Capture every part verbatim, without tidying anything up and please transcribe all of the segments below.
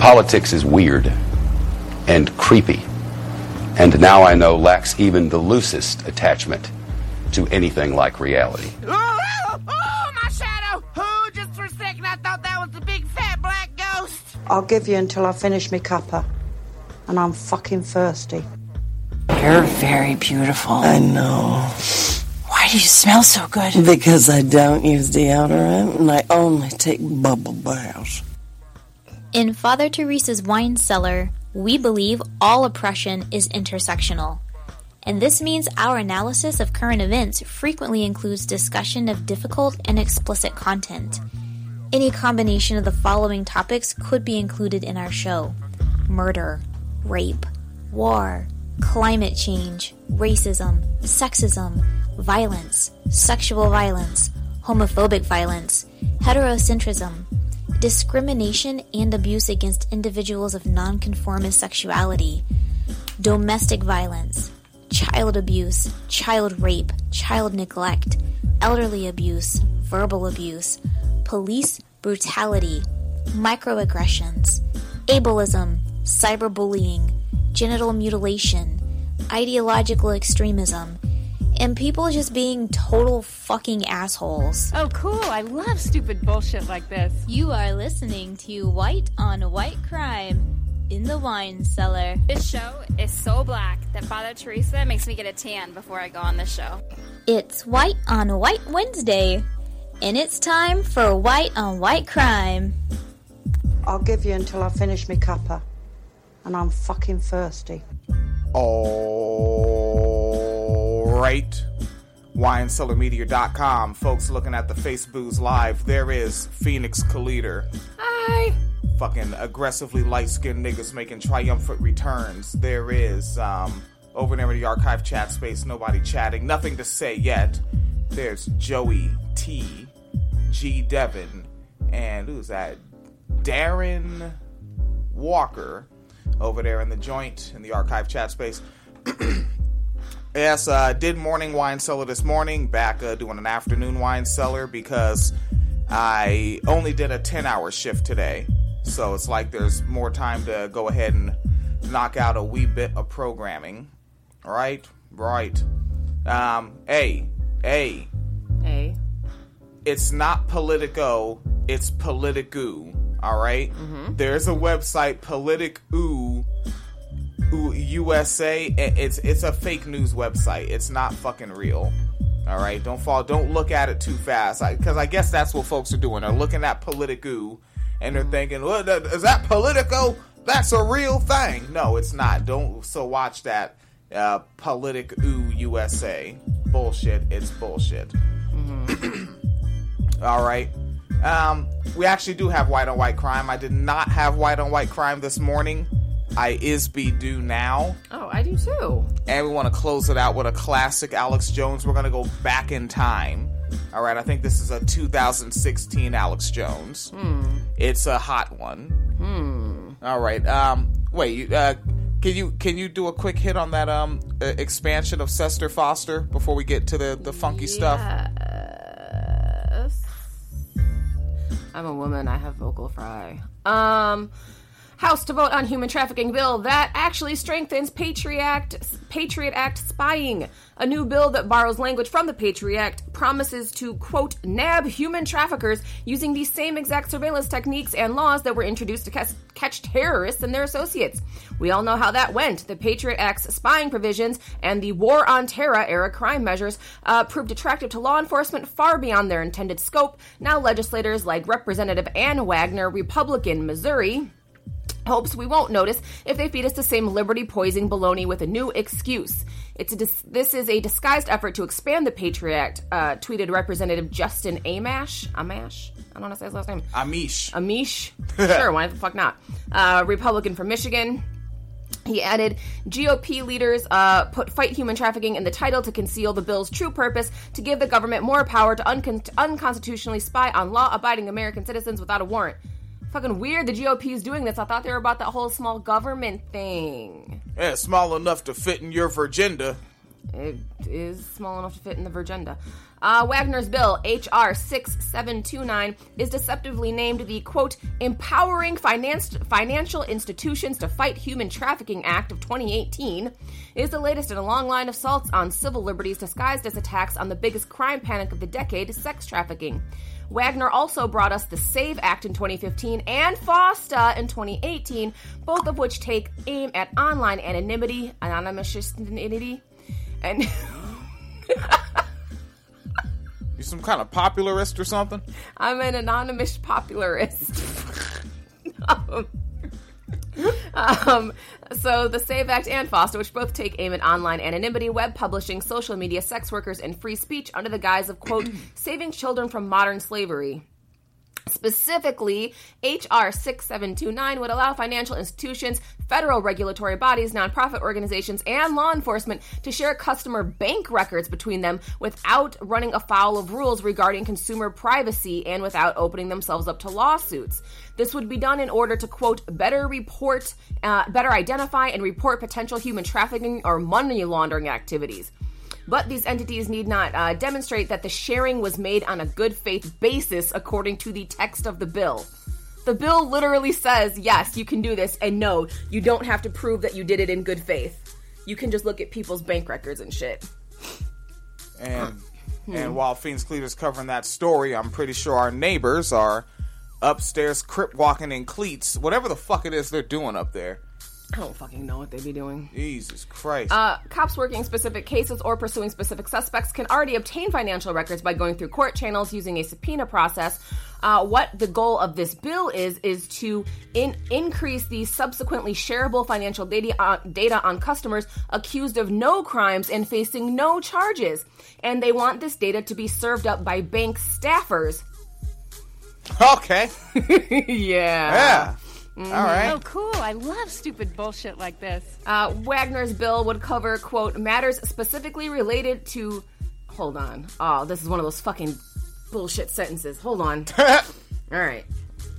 Politics is weird and creepy, and now I know lacks even the loosest attachment to anything like reality. Oh, oh, oh, my shadow! Oh, just for a second I thought that was the big fat black ghost. I'll give you until I finish me cuppa, and I'm fucking thirsty. You're very beautiful. I know. Why do you smell so good? Because I don't use deodorant, and I only take bubble baths. In Father Teresa's Wine Cellar, we believe all oppression is intersectional. And this means our analysis of current events frequently includes discussion of difficult and explicit content. Any combination of the following topics could be included in our show: murder, rape, war, climate change, racism, sexism, violence, sexual violence, homophobic violence, heterocentrism, discrimination and abuse against individuals of nonconformist sexuality, domestic violence, child abuse, child rape, child neglect, elderly abuse, verbal abuse, police brutality, microaggressions, ableism, cyberbullying, genital mutilation, ideological extremism, and people just being total fucking assholes. Oh, cool. I love stupid bullshit like this. You are listening to White on White Crime in the Wine Cellar. This show is so black that Father Teresa makes me get a tan before I go on this show. It's White on White Wednesday, and it's time for White on White Crime. I'll give you until I finish me cuppa, and I'm fucking thirsty. All right. wine cellar media dot com. Folks looking at the Facebooks live, there is Phoenix Kaliter. Hi. Fucking aggressively light-skinned niggas making triumphant returns. There is, um, over there in the archive chat space, nobody chatting. Nothing to say yet. There's Joey T, G Devin, and who's that? Darren Walker over there in the joint in the archive chat space. Yes, uh, did morning wine cellar this morning, back uh, doing an afternoon wine cellar because I only did a ten hour shift today. So it's like there's more time to go ahead and knock out a wee bit of programming. Right? Right. Um, A. A. A. It's not Politico, it's Politicoo. Alright? Mm-hmm. There's a website, Politicoo U S A. It's it's a fake news website. It's not fucking real. All right, don't fall. Don't look at it too fast, because I, I guess that's what folks are doing. They're looking at Politicoo, and they're thinking, well, "Is that Politico? That's a real thing." No, it's not. Don't. So watch that. Uh, Politicoo U S A. Bullshit. It's bullshit. Mm-hmm. All right. Um, we actually do have white on white crime. I did not have white on white crime this morning. I is be do now. Oh, I do too. And we want to close it out with a classic Alex Jones. We're going to go back in time. All right, I think this is a two thousand sixteen Alex Jones. Hmm. It's a hot one. Hmm. All right. Um. Wait. Uh. Can you can you do a quick hit on that um uh, expansion of Sester Foster before we get to the the funky yes. stuff? I'm a woman. I have vocal fry. Um. House to vote on human trafficking bill that actually strengthens Patriot Act, Patriot Act spying. A new bill that borrows language from the Patriot Act promises to, quote, nab human traffickers using the same exact surveillance techniques and laws that were introduced to catch, catch terrorists and their associates. We all know how that went. The Patriot Act's spying provisions and the War on Terror era crime measures uh, proved attractive to law enforcement far beyond their intended scope. Now legislators like Representative Ann Wagner, Republican, Missouri, hopes we won't notice if they feed us the same liberty-poisoning baloney with a new excuse. It's a dis- this is a disguised effort to expand the Patriot Act, uh, tweeted Representative Justin Amash. Amash? I don't know how to say his last name. Amish. Amish? Sure, why the fuck not? Uh, Republican from Michigan. He added, G O P leaders uh, put fight human trafficking in the title to conceal the bill's true purpose, to give the government more power to uncon- unconstitutionally spy on law-abiding American citizens without a warrant. Fucking weird the G O P is doing this. I thought they were about that whole small government thing. Yeah, small enough to fit in your Virginia. it is small enough to fit in the Virgenda. Uh, Wagner's bill, H R six seven two nine, is deceptively named the, quote, Empowering Finance- Financial Institutions to Fight Human Trafficking Act of twenty eighteen, is the latest in a long line of assaults on civil liberties disguised as attacks on the biggest crime panic of the decade, sex trafficking. Wagner also brought us the SAVE Act in twenty fifteen and FOSTA in twenty eighteen, both of which take aim at online anonymity, anonymity, and... You some kind of popularist or something? I'm an anonymous popularist. um, um, so the SAVE Act and FOSTA, which both take aim at online anonymity, web publishing, social media, sex workers, and free speech under the guise of, quote, saving children from modern slavery. Specifically, H R six seven two nine would allow financial institutions, federal regulatory bodies, nonprofit organizations, and law enforcement to share customer bank records between them without running afoul of rules regarding consumer privacy and without opening themselves up to lawsuits. This would be done in order to, quote, better report, uh, better identify and report potential human trafficking or money laundering activities. But these entities need not uh, demonstrate that the sharing was made on a good faith basis according to the text of the bill. The bill literally says, yes, you can do this, and no, you don't have to prove that you did it in good faith. You can just look at people's bank records and shit. And Hmm. and while Phoenix Cleaver's covering that story, I'm pretty sure our neighbors are upstairs crip walking in cleats, whatever the fuck it is they're doing up there. I don't fucking know what they be doing. Jesus Christ. Uh, cops working specific cases or pursuing specific suspects can already obtain financial records by going through court channels using a subpoena process. Uh, what the goal of this bill is, is to in- increase the subsequently shareable financial data on, data on customers accused of no crimes and facing no charges. And they want this data to be served up by bank staffers. Okay. Yeah. Yeah. Mm-hmm. All right. Oh, cool. I love stupid bullshit like this. Uh, Wagner's bill would cover, quote, matters specifically related to... Hold on. Oh, this is one of those fucking bullshit sentences. Hold on. All right.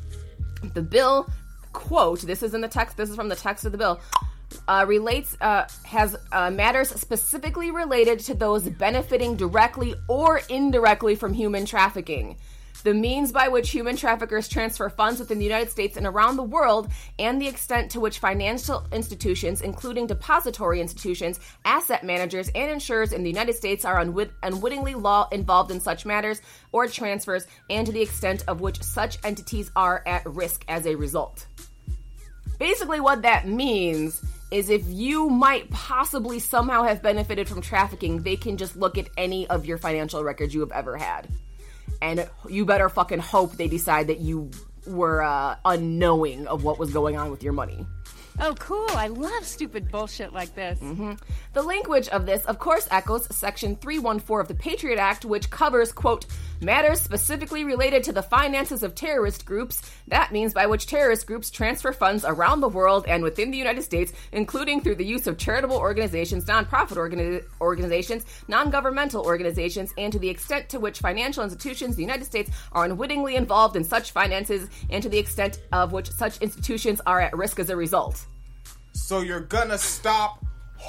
The bill, quote, this is in the text, this is from the text of the bill, uh, relates, uh, has uh, matters specifically related to those benefiting directly or indirectly from human trafficking. The means by which human traffickers transfer funds within the United States and around the world, and the extent to which financial institutions, including depository institutions, asset managers, and insurers in the United States are unwit- unwittingly law involved in such matters or transfers, and to the extent of which such entities are at risk as a result. Basically what that means is if you might possibly somehow have benefited from trafficking, they can just look at any of your financial records you have ever had. And you better fucking hope they decide that you were uh, unknowing of what was going on with your money. Oh, cool. I love stupid bullshit like this. Mm-hmm. The language of this, of course, echoes Section three fourteen of the Patriot Act, which covers, quote, matters specifically related to the finances of terrorist groups. That means by which terrorist groups transfer funds around the world and within the United States, including through the use of charitable organizations, nonprofit organi- organizations, non-governmental organizations, and to the extent to which financial institutions in the United States are unwittingly involved in such finances, and to the extent of which such institutions are at risk as a result. So you're gonna stop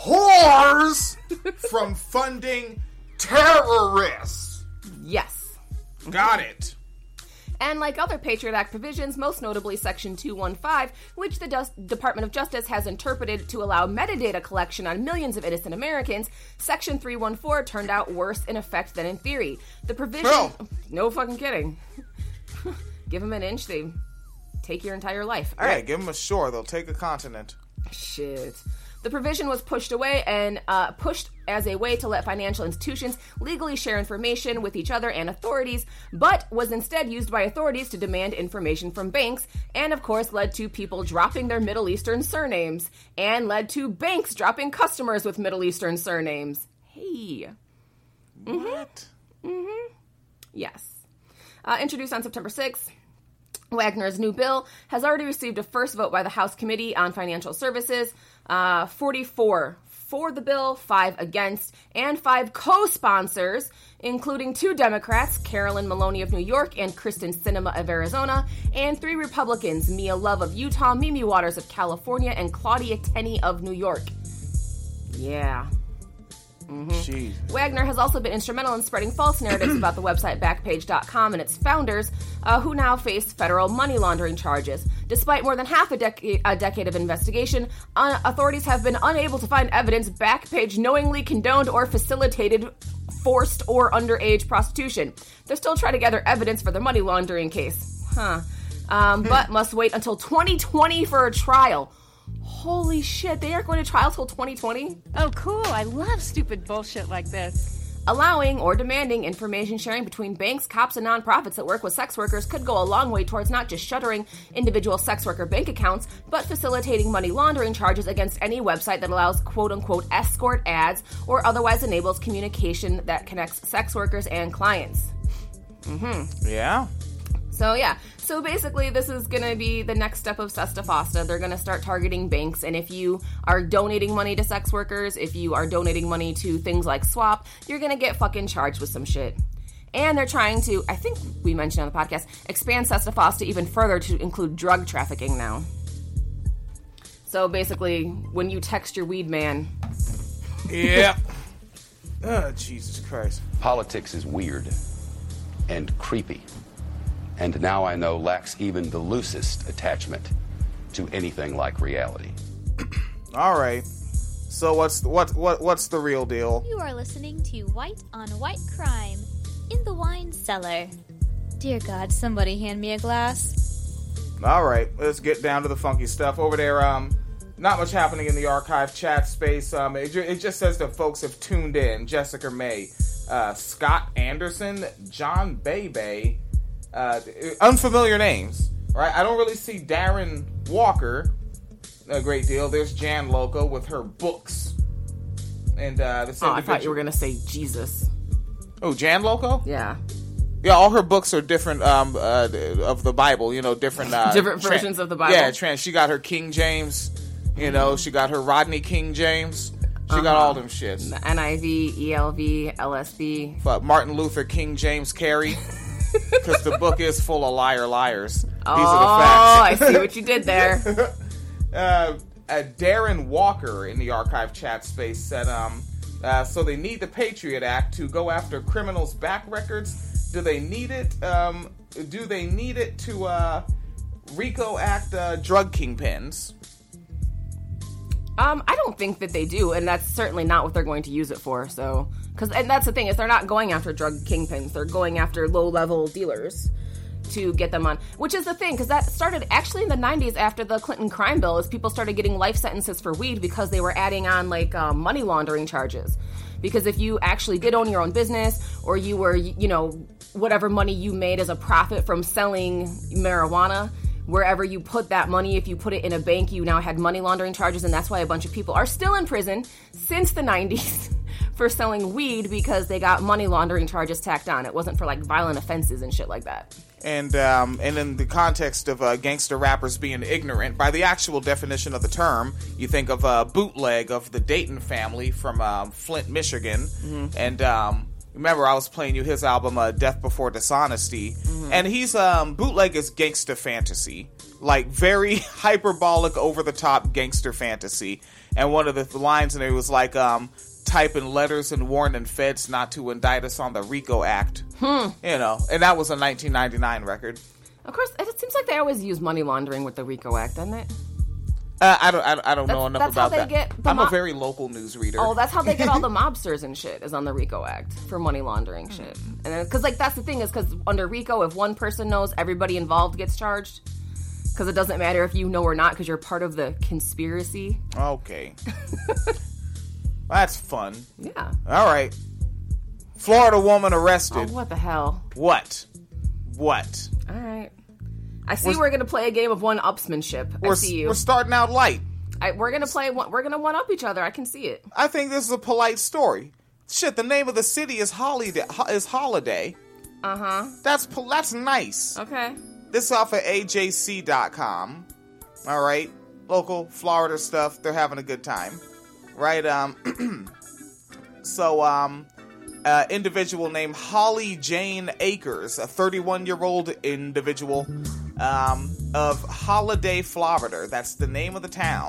whores from funding terrorists. Yes. Got it. And like other Patriot Act provisions, most notably Section two fifteen, which the dus- Department of Justice has interpreted to allow metadata collection on millions of innocent Americans, Section three fourteen turned out worse in effect than in theory. The provision... Oh. No fucking kidding. Give them an inch, they take your entire life. All yeah, right. give them a shore, they'll take a continent. Shit. The provision was pushed away and uh, pushed as a way to let financial institutions legally share information with each other and authorities, but was instead used by authorities to demand information from banks, and of course led to people dropping their Middle Eastern surnames, and led to banks dropping customers with Middle Eastern surnames. Hey. What? Mm-hmm. Mm-hmm. Yes. Uh, introduced on September sixth, Wagner's new bill has already received a first vote by the House Committee on Financial Services, uh, forty-four for the bill, five against, and five co-sponsors, including two Democrats, Carolyn Maloney of New York and Kristen Sinema of Arizona, and three Republicans, Mia Love of Utah, Mimi Waters of California, and Claudia Tenney of New York. Yeah. Mm-hmm. Wagner has also been instrumental in spreading false narratives about the website Backpage dot com and its founders, uh, who now face federal money laundering charges. Despite more than half a, dec- a decade of investigation, uh, authorities have been unable to find evidence Backpage knowingly condoned or facilitated forced or underage prostitution. They're still trying to gather evidence for their money laundering case. Huh. Um, but must wait until twenty twenty for a trial. Holy shit, they aren't going to trial till twenty twenty? Oh, cool. I love stupid bullshit like this. Allowing or demanding information sharing between banks, cops, and nonprofits that work with sex workers could go a long way towards not just shuttering individual sex worker bank accounts, but facilitating money laundering charges against any website that allows quote-unquote escort ads or otherwise enables communication that connects sex workers and clients. Mm-hmm. Yeah. So, yeah. So, basically, this is going to be the next step of Sesta Fosta. They're going to start targeting banks, and if you are donating money to sex workers, if you are donating money to things like Swap, you're going to get fucking charged with some shit. And they're trying to, I think we mentioned on the podcast, expand Sesta Fosta even further to include drug trafficking now. So, basically, when you text your weed man... Yep. Oh, Jesus Christ. Politics is weird and creepy. And now I know lacks even the loosest attachment to anything like reality. All right. So what's what what what's the real deal? You are listening to White on White Crime in the Wine Cellar. Dear God, somebody hand me a glass. All right, let's get down to the funky stuff over there. Um, not much happening in the archive chat space. Um, it, ju- it just says that folks have tuned in. Jessica May, uh, Scott Anderson, John Bebe. Uh, unfamiliar names, right? I don't really see Darren Walker a great deal. There's Jan Loco with her books. And, uh, this Oh, I thought you were going to say Jesus. Oh, Jan Loco? Yeah. Yeah, all her books are different, um, uh, of the Bible, you know, different, uh, different tra- versions of the Bible. Yeah, trans. She got her King James, you know, she got her Rodney King James. She uh-huh. got all them shits. The N I V, E L V, L S B. Fuck, Martin Luther King James Carey. Because the book is full of liar liars. These oh, are the facts. I see what you did there. uh, uh, Darren Walker in the archive chat space said, um, uh, so they need the Patriot Act to go after criminals' back records. Do they need it? Um, do they need it to uh, RICO Act uh, drug kingpins? Um, I don't think that they do, and that's certainly not what they're going to use it for. So, because and that's the thing is they're not going after drug kingpins; they're going after low-level dealers to get them on. Which is the thing, because that started actually in the nineties after the Clinton crime bill, as people started getting life sentences for weed because they were adding on like um, money laundering charges. Because if you actually did own your own business, or you were, you know, whatever money you made as a profit from selling marijuana. Wherever you put that money, if you put it in a bank, you now had money laundering charges, and that's why a bunch of people are still in prison since the nineties for selling weed because they got money laundering charges tacked on. It wasn't for, like, violent offenses and shit like that. And um, and in the context of uh, gangster rappers being ignorant, by the actual definition of the term, you think of a bootleg of the Dayton Family from um, Flint, Michigan, mm-hmm. and... Um, Remember, I was playing you his album, uh, Death Before Dishonesty, mm-hmm. and he's, um, bootleg is gangster fantasy. Like, very hyperbolic, over-the-top gangster fantasy. And one of the lines in it was like, um, typing letters and warning feds not to indict us on the RICO Act. Hmm. You know, and that was a nineteen ninety-nine record. Of course, it seems like they always use money laundering with the RICO Act, doesn't it? Uh, I don't. I don't, I don't that's, know enough that's about how they that. Get the I'm mo- a very local news reader. Oh, that's how they get all the mobsters and shit. Is on the RICO Act for money laundering shit. And then, because like that's the thing is because under RICO, if one person knows, everybody involved gets charged. Because it doesn't matter if you know or not, because you're part of the conspiracy. Okay, that's fun. Yeah. All right. Florida woman arrested. Oh, what the hell? What? What? All right. I see we're, we're going to play a game of one-upsmanship. I see you. We're starting out light. I, we're going to play, we're going to one-up each other. I can see it. I think this is a polite story. Shit, the name of the city is Holiday. Is Holiday. Uh-huh. That's, that's nice. Okay. This is off of A J C dot com. All right. Local Florida stuff. They're having a good time. Right? Um. so, um... Uh, individual named Holly Jane Akers, a thirty-one-year-old individual um, of Holiday, Florida. That's the name of the town.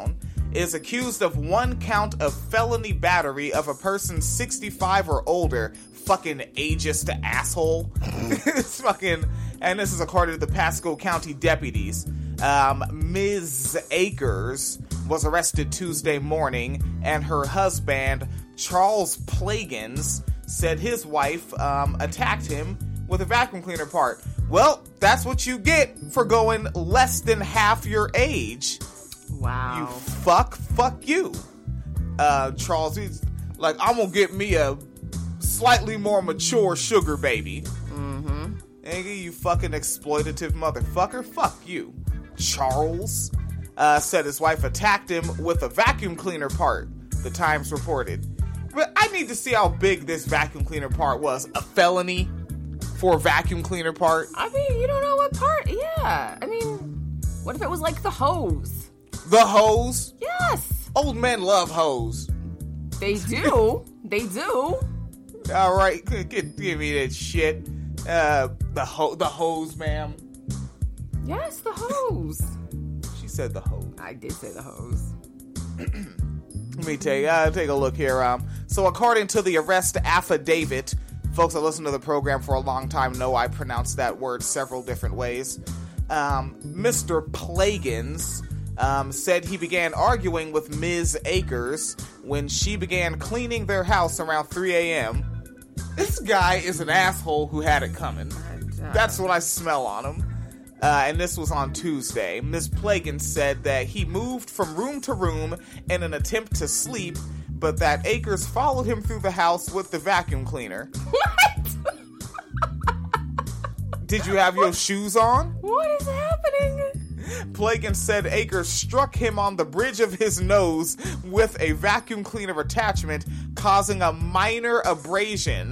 is accused of one count of felony battery of a person sixty-five or older. Fucking ageist asshole. It's fucking, and this is according to the Pasco County deputies. Um, Miz Akers was arrested Tuesday morning, and her husband, Charles Plagans, said his wife um, attacked him with a vacuum cleaner part. Well, that's what you get for going less than half your age. Wow. You fuck, fuck you. Uh, Charles, he's like, I'm gonna get me a slightly more mature sugar baby. Mm-hmm. Nigga, you fucking exploitative motherfucker. Fuck you. Charles uh, said his wife attacked him with a vacuum cleaner part, the Times reported. But I need to see how big this vacuum cleaner part was. A felony for a vacuum cleaner part? I mean, you don't know what part. Yeah. I mean, what if it was like the hose? The hose? Yes. Old men love hose. They do. They do. All right, give, give me that shit. Uh, the ho- the hose, ma'am. Yes, the hose. She said the hose. I did say the hose. Let me take uh, take a look here. Um, so according to the arrest affidavit, folks that listen to the program for a long time know I pronounce that word several different ways. Um, Mister Plagans um, said he began arguing with Miz Akers when she began cleaning their house around three a.m. This guy is an asshole who had it coming. That's what I smell on him. Uh, and this was on Tuesday. Miz Plagans said that he moved from room to room in an attempt to sleep, but that Akers followed him through the house with the vacuum cleaner. What? Did you have your shoes on? What is happening? Plagans said Akers struck him on the bridge of his nose with a vacuum cleaner attachment, causing a minor abrasion.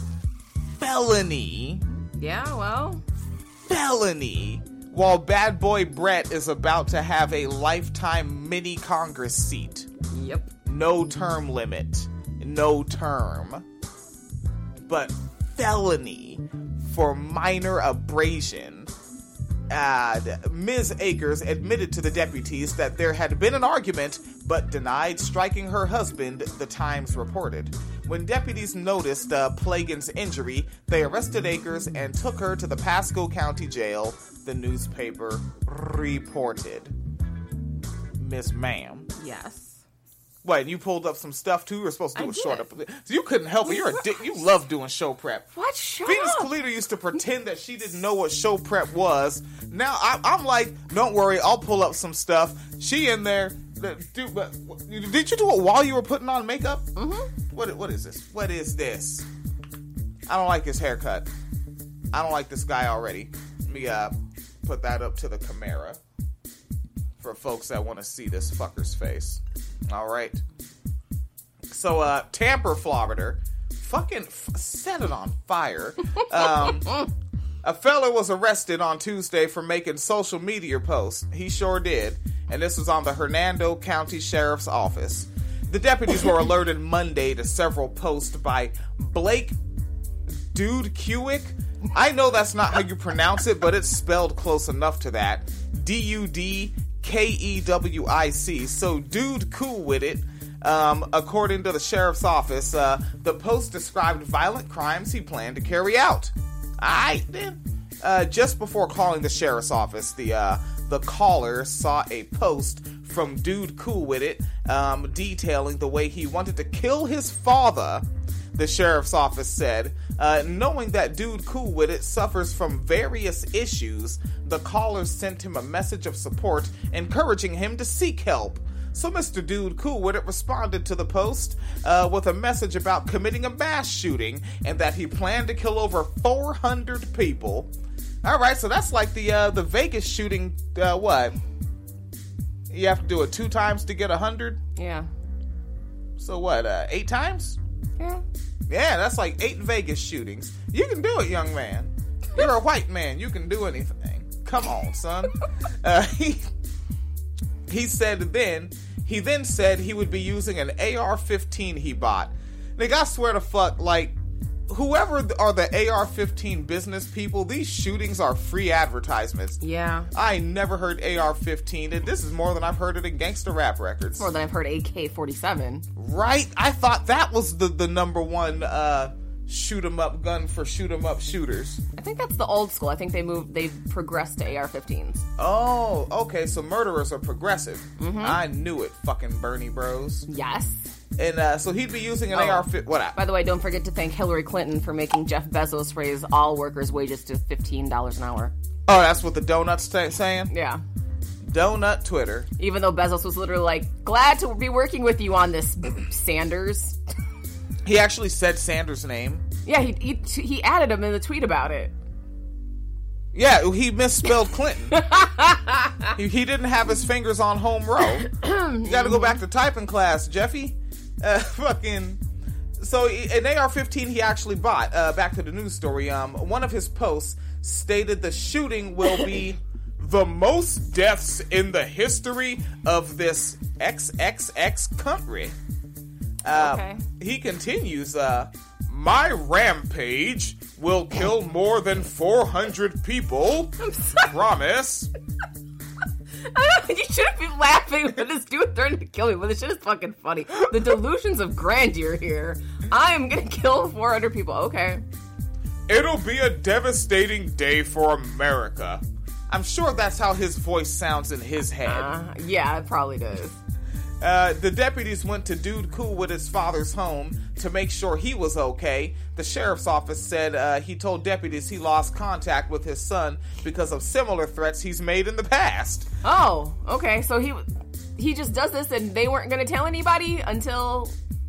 Felony. Yeah, well... felony, while bad boy Brett is about to have a lifetime mini Congress seat. Yep. No term limit. No term. But felony for minor abrasion. Uh, Miz Akers admitted to the deputies that there had been an argument, but denied striking her husband, the Times reported. When deputies noticed uh, Plagans' injury, they arrested Akers and took her to the Pasco County Jail, the newspaper reported. Miss Ma'am. Yes. Wait, you pulled up some stuff too? You were supposed to do I a short did. up. So you couldn't help it. You're a dick. You love doing show prep. What? Shut Venus up. Kalita used to pretend that she didn't know what show prep was. Now I, I'm like, don't worry, I'll pull up some stuff. She in there. Dude, but did you do it while you were putting on makeup? Mm-hmm. What? What is this? What is this? I don't like his haircut. I don't like this guy already. Let me uh, put that up to the camera for folks that want to see this fucker's face. All right. So, uh, Tampa, Florida, fucking f- set it on fire. Um, a fella was arrested on Tuesday for making social media posts. He sure did. And this was on the Hernando County Sheriff's Office. The deputies were alerted Monday to several posts by Blake Dude Kewick. I know that's not how you pronounce it, but it's spelled close enough to that. D U D K E W I C. So, dude cool with it. Um, according to the sheriff's office, uh, the post described violent crimes he planned to carry out. Aight, then. Uh, just before calling the sheriff's office, the, uh, the caller saw a post from Dude Cool With It, um, detailing the way he wanted to kill his father, the sheriff's office said. Uh, knowing that Dude Cool With It suffers from various issues, the caller sent him a message of support, encouraging him to seek help. So Mister Dude Cool With It responded to the post uh, with a message about committing a mass shooting and that he planned to kill over four hundred people. All right, so that's like the uh, the Vegas shooting. Uh, what? You have to do it two times to get a hundred? Yeah. So what? Uh, eight times? Yeah. Yeah, that's like eight Vegas shootings. You can do it, young man. You're a white man. You can do anything. Come on, son. Uh, he he said then. He then said he would be using an A R fifteen he bought. Nigga, I swear to fuck, like, whoever are the A R fifteen business people, these shootings are free advertisements. Yeah. I never heard A R fifteen, and this is more than I've heard it in gangster rap records. More than I've heard A K forty-seven. Right? I thought that was the, the number one uh, shoot 'em up gun for shoot 'em up shooters. I think that's the old school. I think they moved, they've progressed to A R fifteens. Oh, okay, so murderers are progressive. Mm-hmm. I knew it, fucking Bernie bros. Yes. And uh, so he'd be using an oh. A R fifteen. What? By the way, don't forget to thank Hillary Clinton for making Jeff Bezos raise all workers' wages to fifteen dollars an hour. Oh, that's what the donut's t- saying? Yeah. Donut Twitter. Even though Bezos was literally like, glad to be working with you on this, Sanders. He actually said Sanders' name. Yeah, he, he he added him in the tweet about it. Yeah, he misspelled Clinton. he, he didn't have his fingers on home row. You gotta go back to typing class, Jeffy. Uh, fucking... So, an A R fifteen he actually bought. Uh, back to the news story. Um, one of his posts stated the shooting will be the most deaths in the history of this X X X country. Uh, okay. He continues, uh, my rampage will kill more than four hundred people. Promise. I know, you shouldn't be laughing when this dude threatened to kill me, but this shit is fucking funny. The delusions of grandeur here. I am gonna kill four hundred people. Okay. It'll be a devastating day for America. I'm sure that's how his voice sounds in his head. Uh, yeah, it probably does. Uh, the deputies went to Dude Cool with his father's home to make sure he was okay. The sheriff's office said uh, he told deputies he lost contact with his son because of similar threats he's made in the past. Oh, okay. So he he just does this and they weren't going to tell anybody until...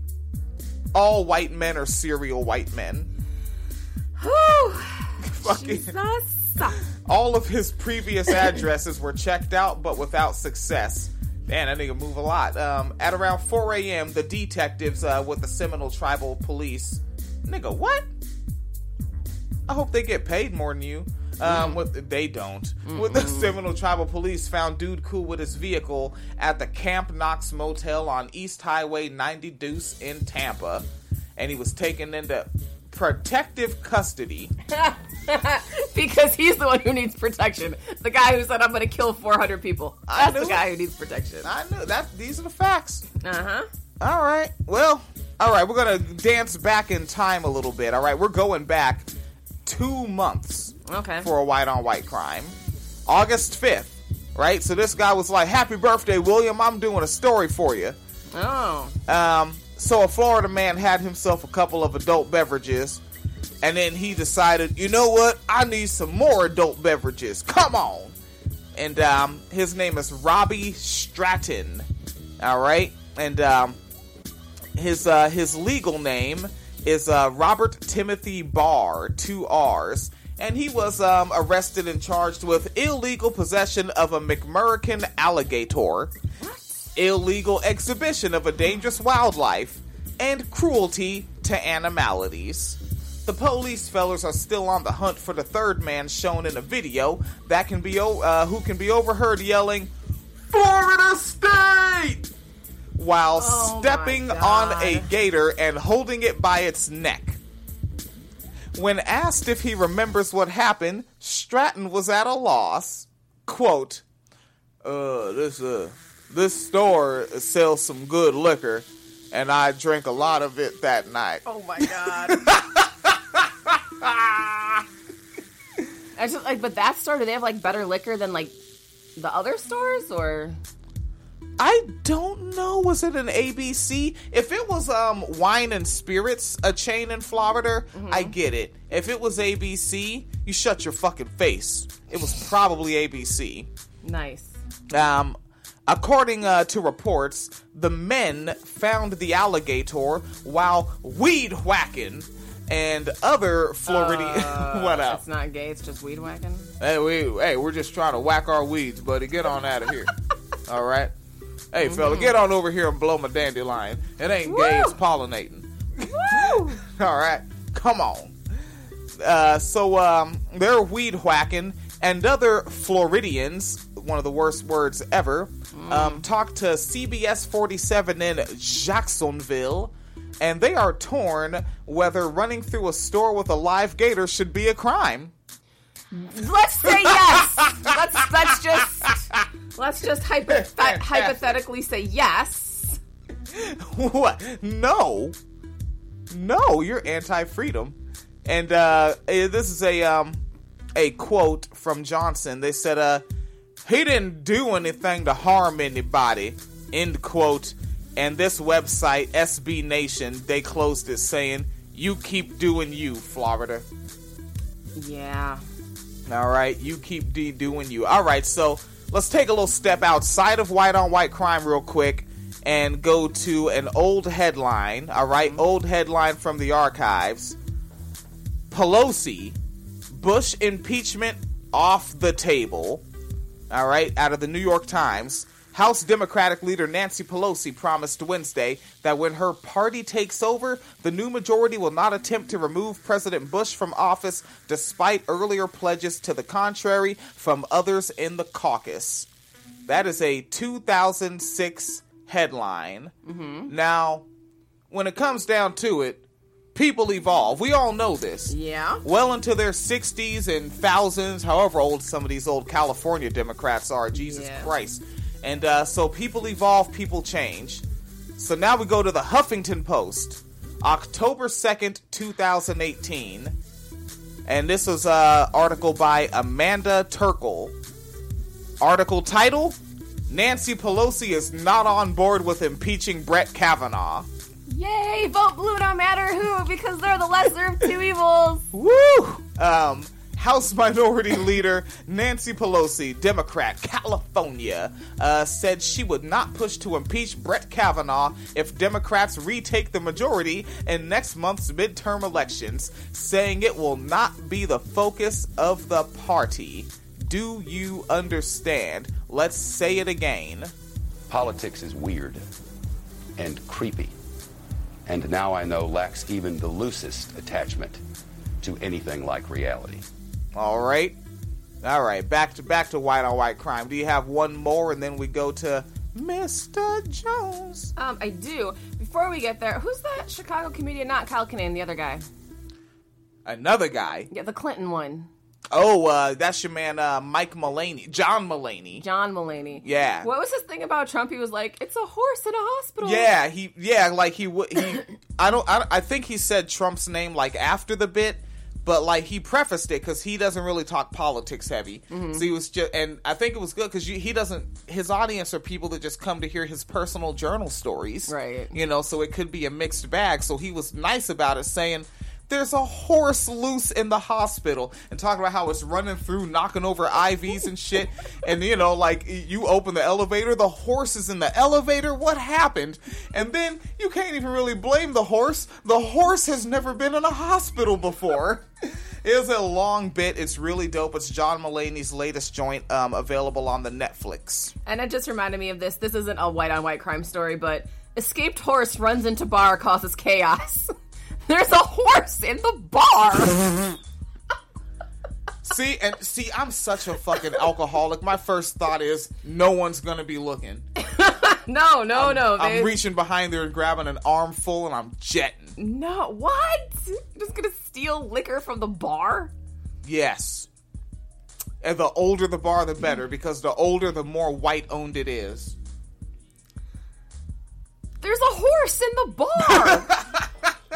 All white men are serial white men. Whew. Fucking... Jesus. All of his previous addresses were checked out, but without success. Man, that nigga move a lot. Um, at around four a.m., the detectives uh, with the Seminole Tribal Police... Nigga, what? I hope they get paid more than you. Um, with, they don't. Mm-hmm. With the Seminole Tribal Police found Dude Cool with his vehicle at the Camp Knox Motel on East Highway ninety Deuce in Tampa. And he was taken into protective custody. Because he's the one who needs protection. The guy who said, I'm going to kill four hundred people. That's the guy who needs protection. I knew that. These are the facts. Uh-huh. All right. Well, all right. We're going to dance back in time a little bit. All right. We're going back two months. Okay. For a white-on-white crime. August fifth. Right? So this guy was like, happy birthday, William. I'm doing a story for you. Oh. Um... So a Florida man had himself a couple of adult beverages, and then he decided, you know what? I need some more adult beverages. Come on. And um, his name is Robbie Stratton. All right? And um, his uh, his legal name is uh, Robert Timothy Barr, two R's. And he was um, arrested and charged with illegal possession of a McMurrican alligator. Illegal exhibition of a dangerous wildlife, and cruelty to animalities. The police fellers are still on the hunt for the third man shown in a video that can be uh, who can be overheard yelling, Florida State! While oh stepping on a gator and holding it by its neck. When asked if he remembers what happened, Stratton was at a loss. Quote, uh, this, uh... This store sells some good liquor, and I drank a lot of it that night. Oh my god! I just like, but that store, do they have like better liquor than like the other stores, or? I don't know. Was it an A B C? If it was um Wine and Spirits, a chain in Florida, mm-hmm. I get it. If it was A B C, you shut your fucking face. It was probably A B C. Nice. Um. According uh, to reports, the men found the alligator while weed whacking, and other Floridian. Uh, what up? It's not gay. It's just weed whacking. Hey, we hey, we're just trying to whack our weeds, buddy. Get on out of here. All right. Hey, mm-hmm. fella, get on over here and blow my dandelion. It ain't Woo! gay. It's pollinating. Woo! All right. Come on. Uh, so um, they're weed whacking, and other Floridians, one of the worst words ever, mm. um, talked to C B S forty-seven in Jacksonville, and they are torn whether running through a store with a live gator should be a crime. Let's say yes. let's let's just let's just hypo- hypothetically say yes. What? No, no, you're anti-freedom. And uh, this is a um, a quote from Johnson. They said, "Uh, he didn't do anything to harm anybody." End quote. And this website, S B Nation, they closed it saying, "You keep doing you, Florida." Yeah. All right, you keep D doing you. All right, so let's take a little step outside of white on white crime real quick and go to an old headline. All right, mm-hmm. Old headline from the archives. Pelosi, Bush impeachment off the table. All right, out of the New York Times. House Democratic leader Nancy Pelosi promised Wednesday that when her party takes over, the new majority will not attempt to remove President Bush from office, despite earlier pledges to the contrary from others in the caucus. That is a two thousand six headline. Mm-hmm. Now, when it comes down to it, people evolve. We all know this. Yeah. Well into their sixties and thousands, however old some of these old California Democrats are. Jesus yeah. Christ. And uh, so people evolve, people change. So now we go to the Huffington Post, October second, twenty eighteen. And this was an article by Amanda Turkle. Article title, Nancy Pelosi is not on board with impeaching Brett Kavanaugh. Yay, vote blue no matter who, because they're the lesser of two evils. Woo! Um... House Minority Leader Nancy Pelosi, Democrat, California, uh, said she would not push to impeach Brett Kavanaugh if Democrats retake the majority in next month's midterm elections, saying it will not be the focus of the party. Do you understand? Let's say it again. Politics is weird and creepy, and now I know lacks even the loosest attachment to anything like reality. All right. All right. Back to back to white on white crime. Do you have one more and then we go to Mister Jones? Um, I do. Before we get there, who's that Chicago comedian? Not Kyle Kinane, the other guy. Another guy? Yeah, the Clinton one. Oh, uh, that's your man, uh, Mike Mulaney. John Mulaney. John Mulaney. Yeah. What was his thing about Trump? He was like, it's a horse in a hospital. Yeah, he, yeah, like he would, he, I don't, I, I think he said Trump's name like after the bit. But, like, he prefaced it because he doesn't really talk politics heavy. Mm-hmm. So he was just, and I think it was good because he doesn't, his audience are people that just come to hear his personal journal stories. Right. You know, so it could be a mixed bag. So he was nice about it, saying, there's a horse loose in the hospital, and talking about how it's running through, knocking over I Vs and shit. And, you know, like, you open the elevator, the horse is in the elevator. What happened? And then you can't even really blame the horse. The horse has never been in a hospital before. It's a long bit. It's really dope. It's John Mulaney's latest joint, um, available on the Netflix. And it just reminded me of this. This isn't a white-on-white crime story, but escaped horse runs into bar, causes chaos. There's a horse in the bar. See, and see, I'm such a fucking alcoholic. My first thought is, no one's gonna be looking. no, no, I'm, no. I'm reaching behind there and grabbing an armful, and I'm jetting. No, what? You're just gonna steal liquor from the bar? Yes. And the older the bar, the better, because the older, the more white-owned it is. There's a horse in the bar!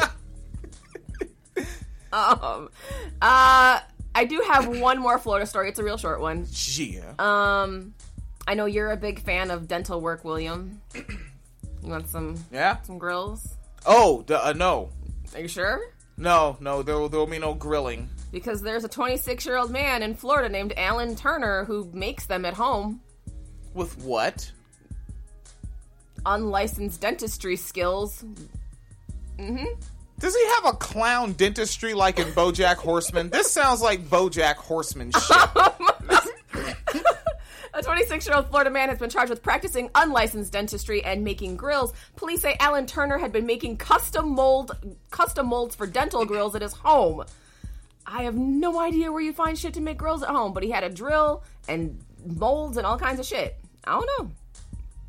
um, uh, I do have one more Florida story. It's a real short one. Yeah. Um, I know you're a big fan of dental work, William. You want some? Yeah. Some grills? Oh, uh, no. Are you sure? No, no. There will, there will be no grilling. Because there's a twenty-six-year-old man in Florida named Alan Turner who makes them at home. With what? Unlicensed dentistry skills. Mm-hmm. Does he have a clown dentistry like in BoJack Horseman? This sounds like BoJack Horseman shit. A twenty-six-year-old Florida man has been charged with practicing unlicensed dentistry and making grills. Police say Alan Turner had been making custom mold, custom molds for dental grills at his home. I have no idea where you find shit to make grills at home, but he had a drill and molds and all kinds of shit. I don't know.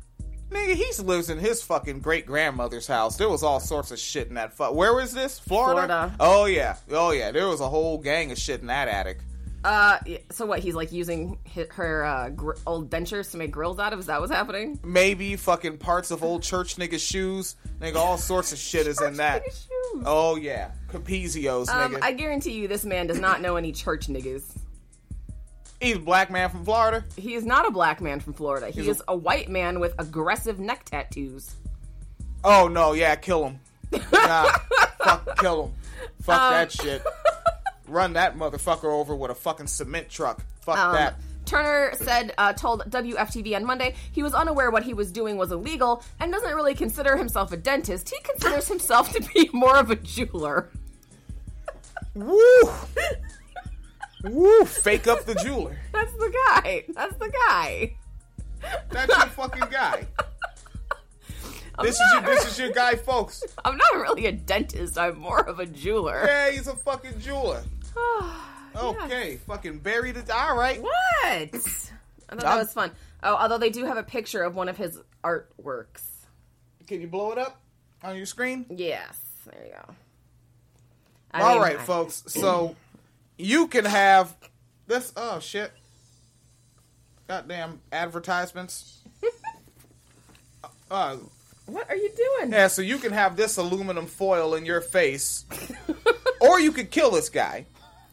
Nigga, he lives in his fucking great grandmother's house. There was all sorts of shit in that. Fu- Where was this? Florida? Florida. Oh yeah, oh yeah. There was a whole gang of shit in that attic. Uh, yeah, so what? He's like using hi- her uh, gr- old dentures to make grills out of. Is that what's happening? Maybe fucking parts of old church niggas' shoes. Nigga, all sorts of shit is in that. Oh yeah, Capezios, Um, nigga. I guarantee you, this man does not know any church niggas. He's a black man from Florida. He is not a black man from Florida. He He's is a white man with aggressive neck tattoos. Oh no, yeah, kill him. Nah, fuck, kill him. Fuck Um, that shit. Run that motherfucker over with a fucking cement truck. Fuck Um, that. Turner said, uh, told W F T V on Monday he was unaware what he was doing was illegal and doesn't really consider himself a dentist. He considers himself to be more of a jeweler. Woo! Woo! Fake up the jeweler. That's the guy. That's the guy. That's your fucking guy. This is your this is your guy, folks. I'm not really a dentist. I'm more of a jeweler. Yeah, he's a fucking jeweler. Okay, fucking buried it. All right. What? I thought that was fun. Oh, although they do have a picture of one of his artworks. Can you blow it up on your screen? Yes. There you go. I All mean, right, I- folks. So you can have this. Oh shit! Goddamn advertisements. uh, What are you doing? yeah, so you can have this aluminum foil in your face, or you could kill this guy.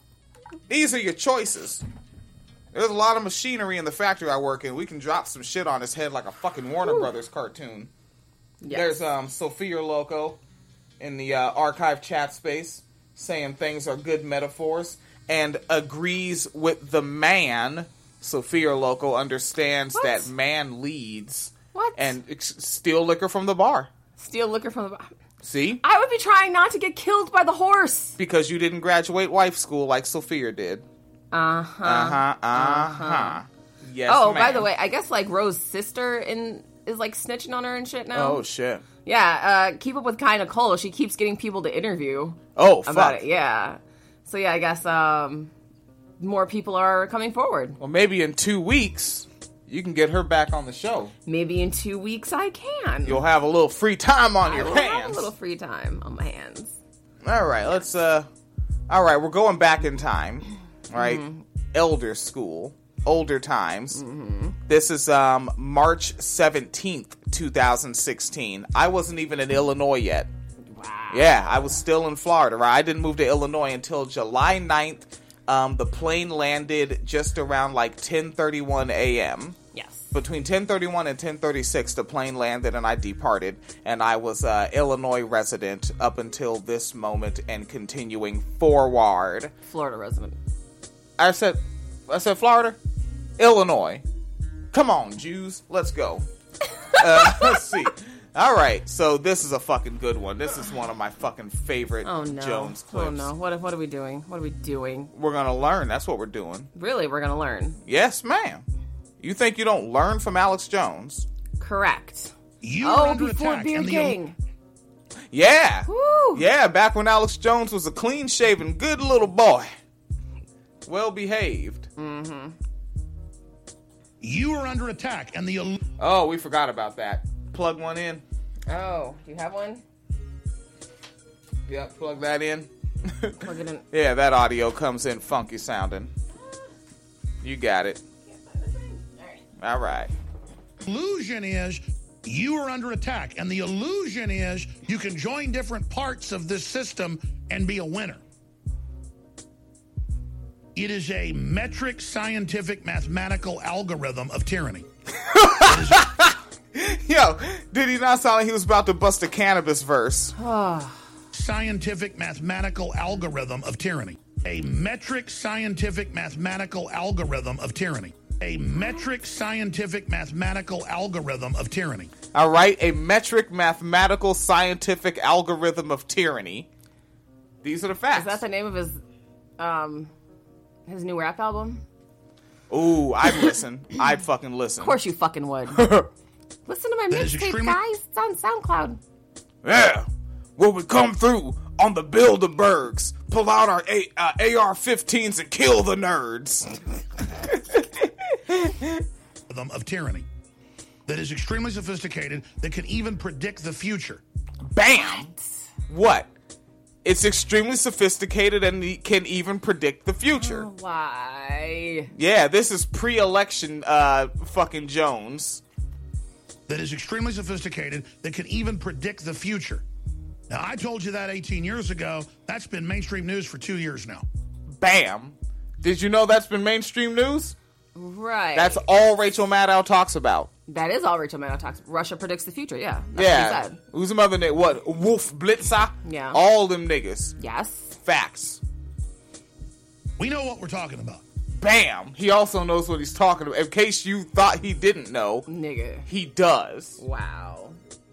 These are your choices. There's a lot of machinery in the factory I work in. We can drop some shit on his head like a fucking Warner Ooh. Brothers cartoon. Yes. There's um Sophia Loco in the uh, archive chat space saying things are good metaphors and agrees with the man. Sophia Loco understands What? that man leads. What? And ex- steal liquor from the bar. Steal liquor from the bar. See? I would be trying not to get killed by the horse. Because you didn't graduate wife school like Sophia did. Uh-huh. Uh-huh. Uh-huh. Uh-huh. Yes, Oh, by ma'am. the way, I guess like Rose's sister in is like snitching on her and shit now. Oh, shit. Yeah, uh, keep up with Kai Nicole. She keeps getting people to interview. Oh, about fuck. it. Yeah. So yeah, I guess um, more people are coming forward. Well, maybe in two weeks, you can get her back on the show. Maybe in two weeks I can. You'll have a little free time on I your will have hands. a little free time on my hands. All right, let's, uh, all right, we're going back in time, all right? Mm-hmm. Elder school, older times. Mm-hmm. This is, um, March seventeenth, twenty sixteen. I wasn't even in Illinois yet. Wow. Yeah, I was still in Florida, right? I didn't move to Illinois until July ninth. Um, the plane landed just around like ten thirty-one a.m. Yes. Between ten thirty-one and ten thirty-six, the plane landed and I departed. And I was uh, Illinois resident up until this moment and continuing forward. Florida resident. I said, I said Florida? Illinois. Come on, Jews. Let's go. Uh, let's see. All right, so this is a fucking good one. This is one of my fucking favorite Oh no. Jones clips. Oh no. What what are we doing? What are we doing? We're gonna learn. That's what we're doing. Really, we're gonna learn. Yes, ma'am. You think you don't learn from Alex Jones? Correct. You oh, are under before attack, Beer and the- Gang. Yeah. Woo. Yeah, back when Alex Jones was a clean-shaven, good little boy. Well-behaved. Mm-hmm. You are under attack, and the el- Oh, we forgot about that. Plug one in. Oh, do you have one? Yep, plug that in. Plug it in. Yeah, that audio comes in funky sounding. You got it. All right. illusion is you are under attack, and the illusion is you can join different parts of this system and be a winner. It is a metric, scientific, mathematical algorithm of tyranny. Yo, did he not sound like he was about to bust a cannabis verse? Scientific, mathematical algorithm of tyranny. A metric, scientific, mathematical algorithm of tyranny. A metric, scientific, mathematical algorithm of tyranny. All right, a metric, mathematical, scientific algorithm of tyranny. These are the facts. Is that the name of his um his new rap album? Ooh, I'd listen. I'd fucking listen. Of course you fucking would. Listen to my That is mixtape, extremely- guys. It's on SoundCloud. Yeah. When we come through on the Bilderbergs, pull out our A- uh, A R fifteens and kill the nerds. Of tyranny. that is extremely sophisticated that can even predict the future. Bam! What? It's extremely sophisticated and e- can even predict the future. Oh, why? Yeah, this is pre-election uh, fucking Jones. That is extremely sophisticated that can even predict the future. Now, I told you that eighteen years ago. That's been mainstream news for two years now. Bam! Did you know that's been mainstream news? Right. That's all Rachel Maddow talks about. That is all Rachel Maddow talks. Russia predicts the future. Yeah. That's Yeah. what he said. Who's some other nigga? What? Wolf Blitzer? Yeah. All them niggas. Yes. Facts. We know what we're talking about. Bam! He also knows what he's talking about. In case you thought he didn't know, nigga, he does. Wow.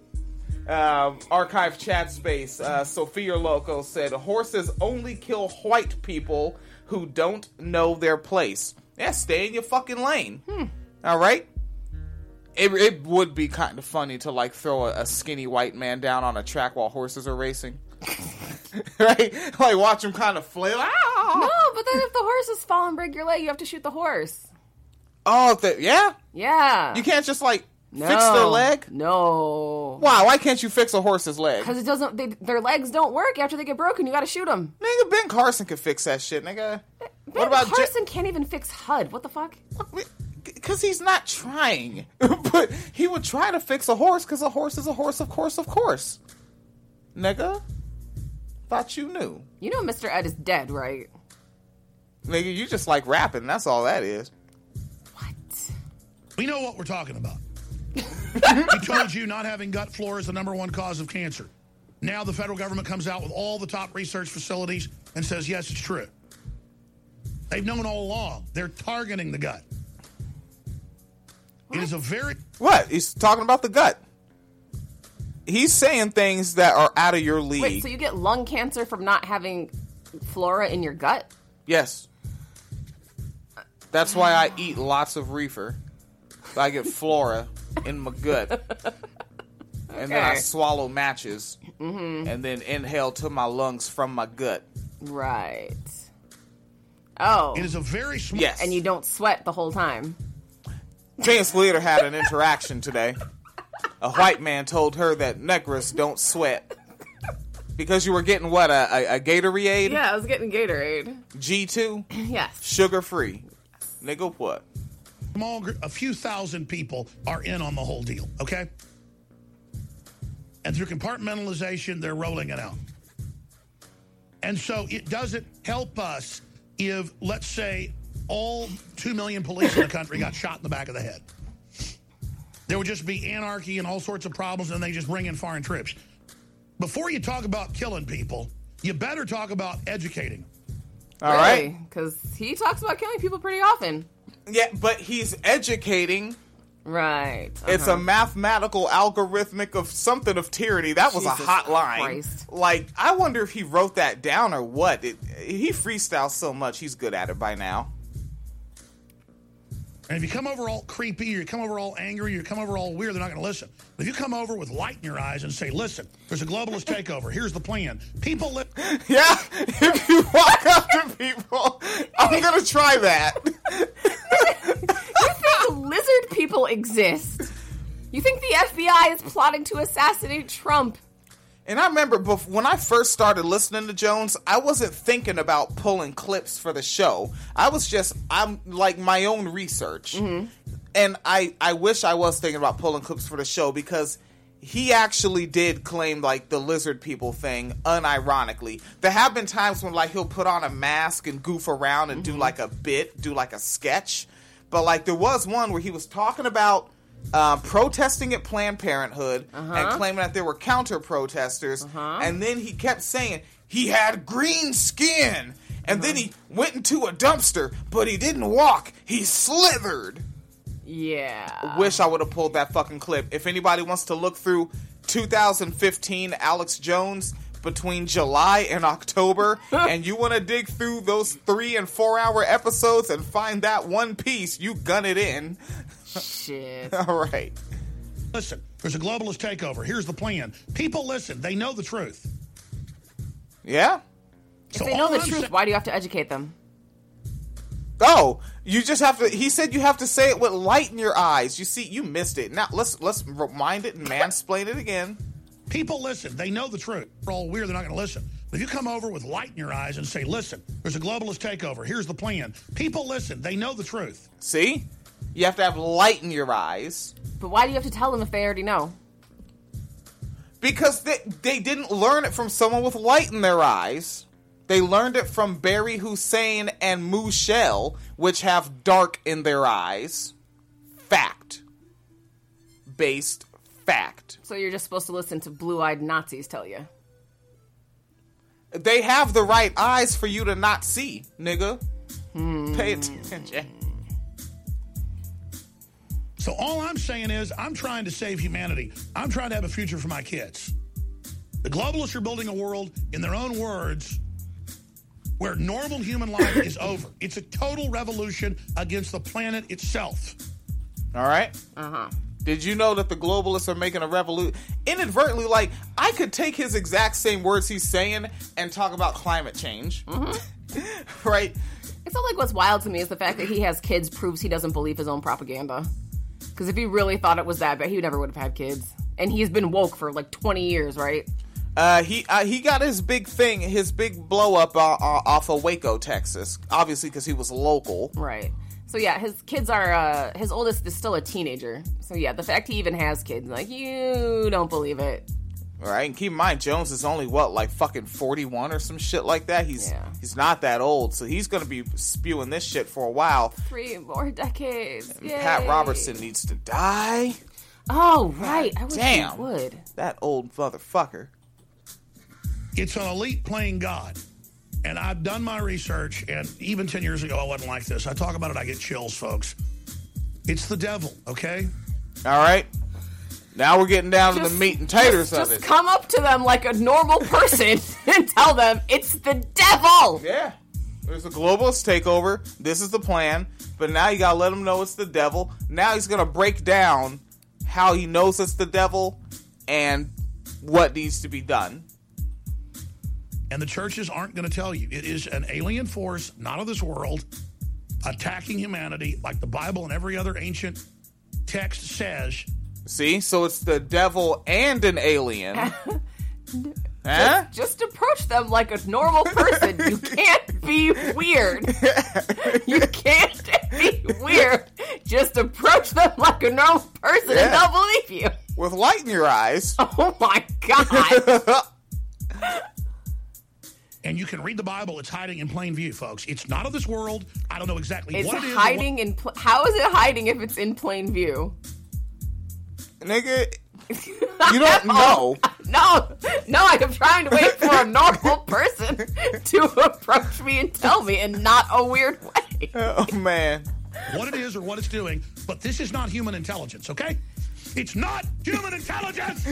Um, archive chat space. Uh, Sophia Loco said, "Horses only kill white people who don't know their place." Yeah, stay in your fucking lane. Hmm. All right. It, it would be kind of funny to like throw a, a skinny white man down on a track while horses are racing, right? Like watch him kind of flail. Ow! No, but then if the horses fall and break your leg, you have to shoot the horse. Oh, the, yeah, Yeah. you can't just like no. fix their leg. No. Why? Why can't you fix a horse's leg? Because it doesn't. They, their legs don't work after they get broken. You got to shoot them. Nigga, Ben Carson could fix that shit, nigga. Ben what about Carson? can't even fix H U D. What the fuck? Because he's not trying. But he would try to fix a horse because a horse is a horse, of course, of course. Nigga. Thought you knew. You know Mister Ed is dead, right? Nigga, you just like rapping. That's all that is. What? We know what we're talking about. He told you not having gut flora is the number one cause of cancer. Now the federal government comes out with all the top research facilities and says, yes, it's true. They've known all along. They're targeting the gut. It is a very... What? He's talking about the gut. He's saying things that are out of your league. Wait, so you get lung cancer from not having flora in your gut? Yes. That's why I eat lots of reefer. So I get flora in my gut. And then I Okay. swallow matches. Mm-hmm. And then inhale to my lungs from my gut. Right. Oh. It is a very small... Yes. And you don't sweat the whole time. Chance Leader had an interaction today. A white man told her that Negras don't sweat. Because you were getting, what, a, a, a Gatorade? Yeah, I was getting Gatorade. G two? Yes. Sugar-free. Nigga, what? Small group, a few thousand people are in on the whole deal, okay? And through compartmentalization, they're rolling it out. And so it doesn't help us if, let's say, all two million police in the country got shot in the back of the head. There would just be anarchy and all sorts of problems, and they just bring in foreign troops. Before you talk about killing people, you better talk about educating. All right. Because he talks about killing people pretty often. Yeah, but he's educating. Right. Uh-huh. It's a mathematical algorithmic of something of tyranny. That was Jesus a hot line. Christ. Like, I wonder if he wrote that down or what. It, he freestyles so much, he's good at it by now. And if you come over all creepy, or you come over all angry, or you come over all weird, they're not going to listen. But if you come over with light in your eyes and say, listen, there's a globalist takeover. Here's the plan. People li- Yeah, if you walk up to people, I'm going to try that. You think lizard people exist? You think the F B I is plotting to assassinate Trump? And I remember bef- when I first started listening to Jones, I wasn't thinking about pulling clips for the show. I was just, I'm like my own research. Mm-hmm. And I, I wish I was thinking about pulling clips for the show because he actually did claim like the lizard people thing unironically. There have been times when like he'll put on a mask and goof around and mm-hmm. do like a bit, do like a sketch. But like there was one where he was talking about Uh, protesting at Planned Parenthood uh-huh. and claiming that there were counter-protesters. Uh-huh. And then he kept saying he had green skin. And uh-huh. then he went into a dumpster, but he didn't walk. He slithered. Yeah. Wish I would have pulled that fucking clip. If anybody wants to look through two thousand fifteen Alex Jones between July and October, and you want to dig through those three and four hour episodes and find that one piece, you gun it in. Shit. All right. Listen, there's a globalist takeover. Here's the plan. People listen. They know the truth. Yeah? If So they know all the I'm truth, sa- why do you have to educate them? Oh, You just have to. He said you have to say it with light in your eyes. You see, you missed it. Now let's let's remind it and mansplain it again. People listen. They know the truth. They're all weird. They're not going to listen. But if you come over with light in your eyes and say, "Listen, there's a globalist takeover. Here's the plan." People listen. They know the truth. See, you have to have light in your eyes. But why do you have to tell them if they already know? Because they they didn't learn it from someone with light in their eyes. They learned it from Barry Hussein and Mushel, which have dark in their eyes. Fact. Based fact. So you're just supposed to listen to blue-eyed Nazis tell you. They have the right eyes for you to not see, nigga. Hmm. Pay attention. So all I'm saying is I'm trying to save humanity. I'm trying to have a future for my kids. The globalists are building a world, in their own words, where normal human life is over. It's a total revolution against the planet itself. All right? Uh-huh. Did you know that the globalists are making a revolution? Inadvertently, like, I could take his exact same words he's saying and talk about climate change. Mm-hmm. Right? It's not like what's wild to me is the fact that he has kids proves he doesn't believe his own propaganda. Because if he really thought it was that bad, he never would have had kids. And he's been woke for like twenty years, right? Uh, he uh, he got his big thing, his big blow up uh, uh, off of Waco, Texas. Obviously, because he was local. Right. So yeah, his kids are, uh, his oldest is still a teenager. So yeah, the fact he even has kids, like, you don't believe it. Right, and keep in mind, Jones is only, what, like fucking forty-one or some shit like that? He's yeah. he's not that old, so he's going to be spewing this shit for a while. Three more decades. And Yay. Pat Robertson needs to die. Oh, right. I wish Damn. he would. That old motherfucker. It's an elite playing God. And I've done my research, and even ten years ago, I wasn't like this. I talk about it, I get chills, folks. It's the devil, okay? All right. Now we're getting down just, to the meat and taters just, of just it. Just come up to them like a normal person and tell them it's the devil. Yeah. There's a globalist takeover. This is the plan. But now you gotta let him know it's the devil. Now he's gonna break down how he knows it's the devil and what needs to be done. And the churches aren't going to tell you. It is an alien force, not of this world, attacking humanity like the Bible and every other ancient text says. See? So it's the devil and an alien. Huh? Just, just approach them like a normal person. You can't be weird. You can't be weird. Just approach them like a normal person yeah. and they'll believe you. With light in your eyes. Oh my God. And you can read the Bible. It's hiding in plain view, folks. It's not of this world. I don't know exactly it's what it is. Hiding in pl- How is it hiding if it's in plain view? Nigga, you don't know. No, no, I'm trying to wait for a normal person to approach me and tell me in not a weird way. Oh, man. What it is or what it's doing, but this is not human intelligence, okay? It's not human intelligence!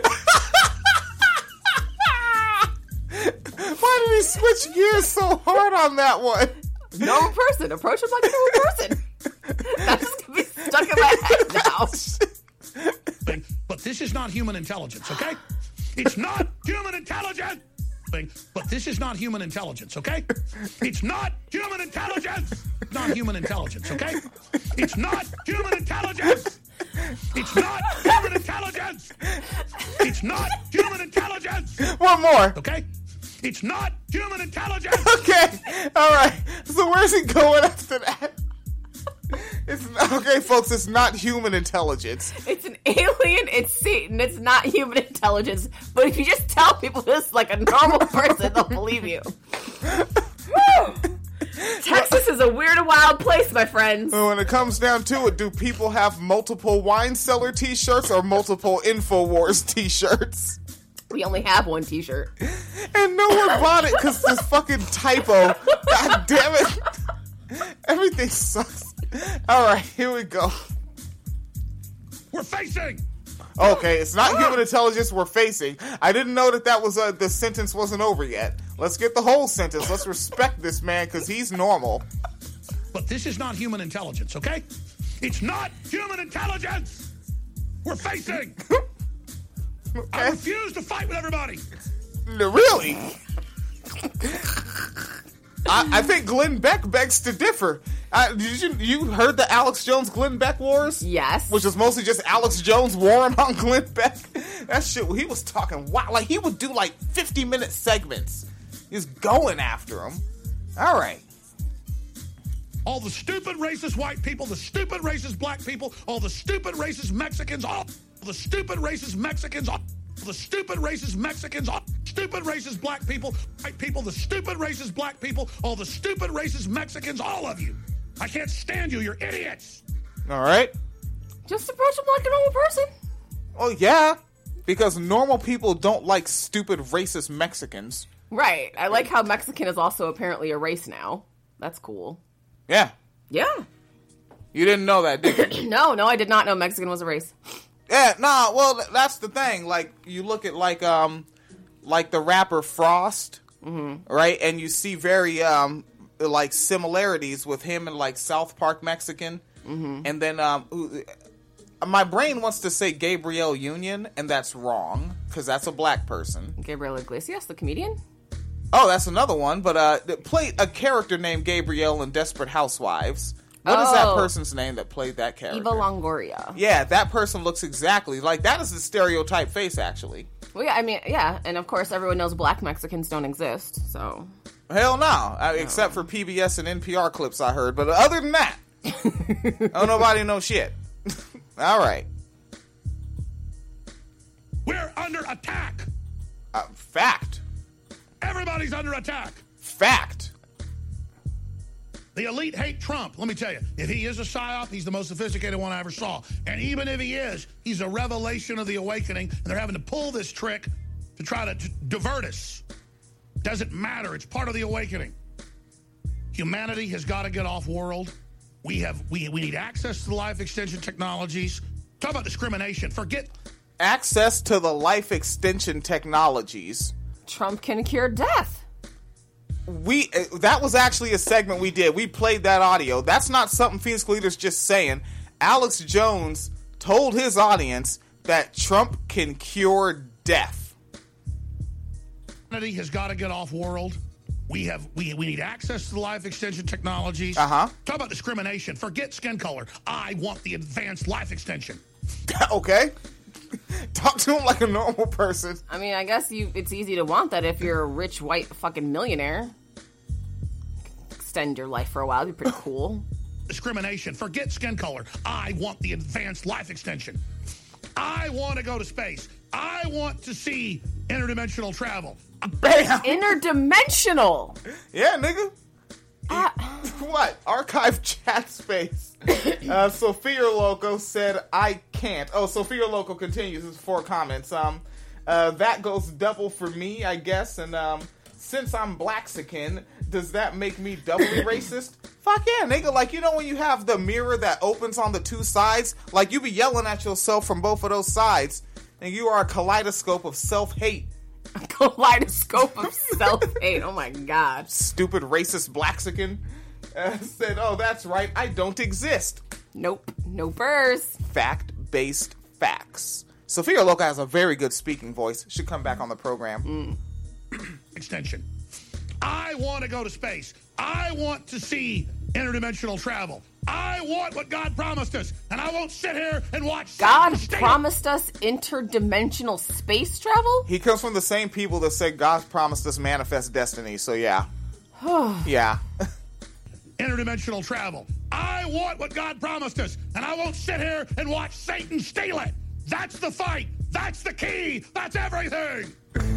Why did he switch gears so hard on that one? Normal person. Approach him like a normal person. That's just going to be stuck in my head now. But this is not human intelligence, okay? It's not human intelligence! But this is not human intelligence, okay? It's not human intelligence! Not human intelligence, okay? It's not human intelligence! It's not human intelligence! It's not human intelligence! One more. Okay? It's not human intelligence! Okay, all right. So where's he going after that? It's not, okay, folks, it's not human intelligence. It's an alien, it's Satan, it's not human intelligence. But if you just tell people this like a normal person, they'll believe you. Woo! Texas is a weird and wild place, my friends. When it comes down to it, do people have multiple wine cellar t-shirts or multiple InfoWars t-shirts? We only have one t-shirt. And no one bought it because this fucking typo. God damn it. Everything sucks. Alright, here we go. We're facing! Okay, it's not human intelligence we're facing. I didn't know that that was uh, the sentence wasn't over yet. Let's get the whole sentence. Let's respect this man because he's normal. But this is not human intelligence, okay? It's not human intelligence! We're facing! Okay. I refuse to fight with everybody! Really? I, I think Glenn Beck begs to differ. I, did you you heard the Alex Jones Glenn Beck wars? Yes. Which was mostly just Alex Jones warring on Glenn Beck. That shit, he was talking wow, like he would do like fifty minute segments. He was going after him. All right. All the stupid racist white people, the stupid racist black people, all the stupid racist Mexicans, all the stupid racist Mexicans, all the stupid racist Mexicans, all stupid racist black people, white people, the stupid racist black people, all the stupid racist Mexicans, all of you. I can't stand you. You're idiots. All right. Just approach him like a normal person. Oh, yeah. Because normal people don't like stupid racist Mexicans. Right. I like how Mexican is also apparently a race now. That's cool. Yeah. Yeah. You didn't know that, did you? No, no, I did not know Mexican was a race. Yeah, nah, well, that's the thing. Like, you look at, like, um, like the rapper Frost, mm-hmm. right? And you see very, um, like, similarities with him and, like, South Park Mexican. Mm-hmm. And then, um, my brain wants to say Gabrielle Union, and that's wrong, because that's a black person. Gabriel Iglesias, the comedian? Oh, that's another one, but, uh, played a character named Gabrielle in Desperate Housewives. What is that Oh. person's name that played that character? Eva Longoria. Yeah, that person looks exactly like that. Is the stereotype face, actually. Well, yeah, I mean, yeah, and of course everyone knows black Mexicans don't exist, so. Hell no, I, no. Except for P B S and N P R clips I heard. But other than that, oh, nobody know shit. All right. We're under attack. Uh, fact. Everybody's under attack. Fact. The elite hate Trump. Let me tell you, if he is a psyop, he's the most sophisticated one I ever saw. And even if he is, he's a revelation of the awakening, and they're having to pull this trick to try to t- divert us. Doesn't matter. It's part of the awakening. Humanity has got to get off world. We have we we need access to the life extension technologies. Talk about discrimination. Forget access to the life extension technologies. Trump can cure death. We that was actually a segment we did. We played that audio. That's not something Phoenix Leader's just saying. Alex Jones told his audience that Trump can cure death. Humanity has got to get off world. We have we we need access to the life extension technologies. Uh-huh. Talk about discrimination. Forget skin color. I want the advanced life extension. Okay. Talk to him like a normal person. I mean, I guess you it's easy to want that if you're a rich, white fucking millionaire. Extend your life for a while. It'd be pretty cool. Discrimination. Forget skin color. I want the advanced life extension. I want to go to space. I want to see interdimensional travel. Bam! Interdimensional! Yeah, nigga. Uh, what? Archive chat space. Uh, Sophia Loco said, I can't. Oh, Sophia Loco continues his four comments. Um, uh, that goes double for me, I guess. And um, since I'm Blaxican, does that make me doubly racist? Fuck yeah, nigga. Like, you know when you have the mirror that opens on the two sides? Like, you be yelling at yourself from both of those sides, and you are a kaleidoscope of self-hate. A kaleidoscope of self-hate. Oh my god. Stupid racist Blaxican uh, said, oh, that's right, I don't exist. Nope. No burrs. Fact-based facts. Sophia Loca has a very good speaking voice. Should come back on the program. Mm. Extension. I want to go to space. I want to see interdimensional travel. I want what God promised us, and I won't sit here and watch. God promised us interdimensional space travel? He comes from the same people that said God promised us manifest destiny, so yeah. Yeah. Interdimensional travel. I want what God promised us, and I won't sit here and watch Satan steal it. That's the fight. That's the key. That's everything.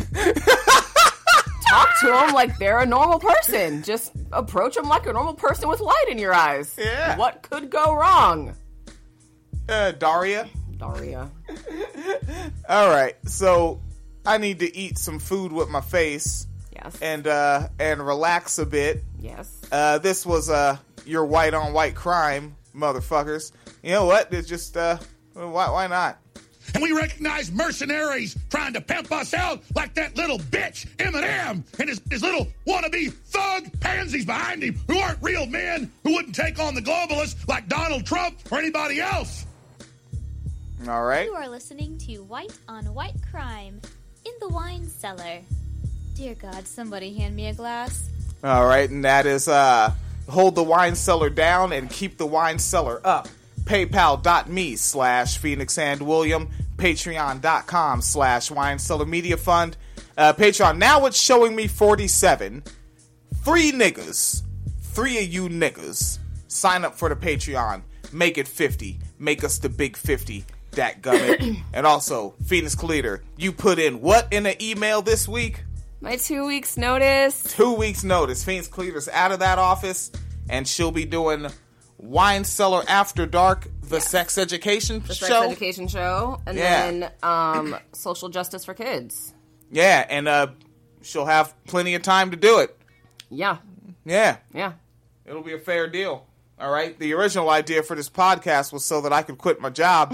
Talk to them like they're a normal person. Just approach them like a normal person with light in your eyes. Yeah. What could go wrong? Uh, Daria. Daria. All right. So I need to eat some food with my face. Yes. And uh, and relax a bit. Yes. Uh, this was uh your white on white crime, motherfuckers. You know what? It's just uh, why why not? And we recognize mercenaries trying to pimp us out like that little bitch, Eminem, and his, his little wannabe thug pansies behind him who aren't real men, who wouldn't take on the globalists like Donald Trump or anybody else. All right. You are listening to White on White Crime in the Wine Cellar. Dear God, somebody hand me a glass. All right, and that is uh, hold the wine cellar down and keep the wine cellar up. PayPal.me slash Phoenix and William. Patreon.com slash Wine Cellar Media Fund. Uh, Patreon. Now it's showing me forty-seven. Three niggas. Three of you niggas. Sign up for the Patreon. Make it fifty. Make us the big fifty. Dat gummit. And also, Phoenix Cleater, you put in what in an email this week? My two weeks notice. Two weeks notice. Phoenix Cleater's out of that office, and she'll be doing Wine Cellar After Dark, the yes. sex education the show. The sex education show. And yeah. then um, social justice for kids. Yeah, and uh, she'll have plenty of time to do it. Yeah. Yeah. Yeah. It'll be a fair deal. All right? The original idea for this podcast was so that I could quit my job.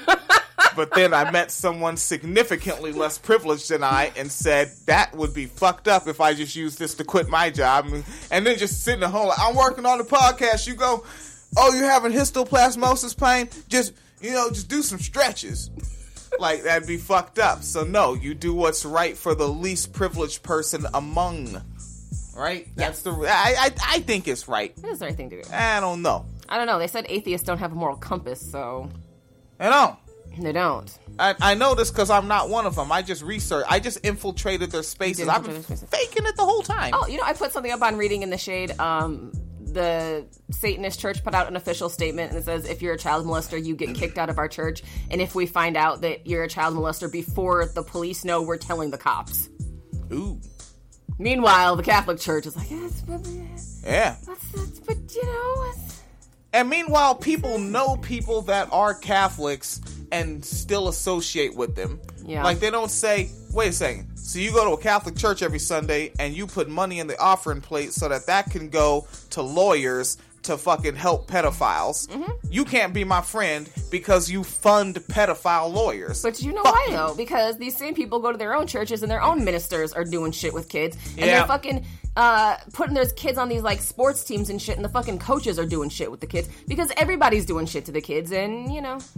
But then I met someone significantly less privileged than I and said that would be fucked up if I just used this to quit my job. And, and then just sitting at home like, I'm working on the podcast. You go, oh, you're having histoplasmosis pain? Just, you know, just do some stretches. Like, that'd be fucked up. So, no, you do what's right for the least privileged person among. Right? That's yes. the. I, I I think it's right. It is the right thing to do. I don't know. I don't know. They said atheists don't have a moral compass, so. They don't. They don't. I, I know this because I'm not one of them. I just researched. I just infiltrated their spaces. I've been faking it the whole time. Oh, you know, I put something up on Reading in the Shade. Um, the Satanist church put out an official statement, and it says, if you're a child molester, you get kicked out of our church. And if we find out that you're a child molester before the police know, we're telling the cops. Ooh. Meanwhile, the Catholic Church is like, yeah, yeah. That's, that's, but, you know. It's... And meanwhile, people know people that are Catholics and still associate with them. Yeah. Like, they don't say, wait a second, so you go to a Catholic church every Sunday and you put money in the offering plate so that that can go to lawyers to fucking help pedophiles. Mm-hmm. You can't be my friend because you fund pedophile lawyers. But you know Fuck why, you. though? Because these same people go to their own churches and their own ministers are doing shit with kids. And yeah. they're fucking uh, putting their kids on these, like, sports teams and shit, and the fucking coaches are doing shit with the kids. Because everybody's doing shit to the kids, and, you know...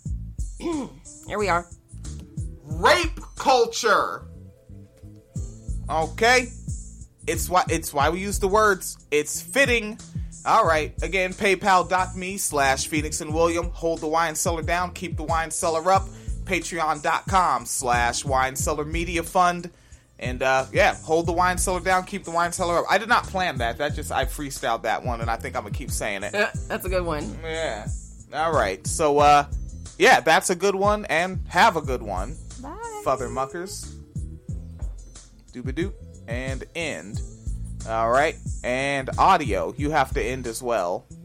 Here we are. Rape culture. Okay. It's why it's why we use the words. It's fitting. All right. Again, paypal.me slash Phoenix and William. Hold the wine cellar down. Keep the wine cellar up. Patreon.com slash Wine Cellar Media Fund. And, uh, yeah, hold the wine cellar down. Keep the wine cellar up. I did not plan that. That just, I freestyled that one, and I think I'm going to keep saying it. Yeah, that's a good one. Yeah. All right. So, uh, yeah, that's a good one, and have a good one. Bye. Father Muckers. Doobie-doop. And end. All right. And audio, you have to end as well.